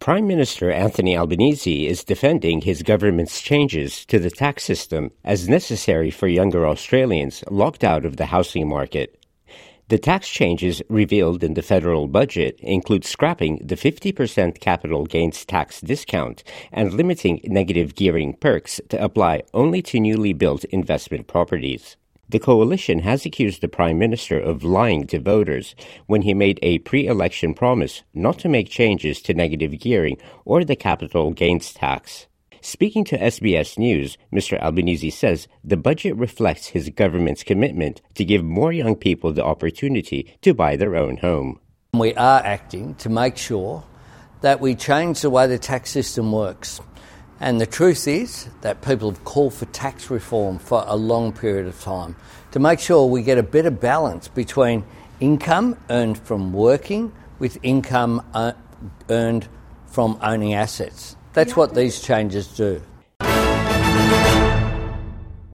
Prime Minister Anthony Albanese is defending his government's changes to the tax system as necessary for younger Australians locked out of the housing market. The tax changes revealed in the federal budget include scrapping the 50% capital gains tax discount and limiting negative gearing perks to apply only to newly built investment properties. The coalition has accused the Prime Minister of lying to voters when he made a pre-election promise not to make changes to negative gearing or the capital gains tax. Speaking to SBS News, Mr. Albanese says the budget reflects his government's commitment to give more young people the opportunity to buy their own home. We are acting to make sure that we change the way the tax system works. And the truth is that people have called for tax reform for a long period of time to make sure we get a better balance between income earned from working with income earned from owning assets. That's what these changes do.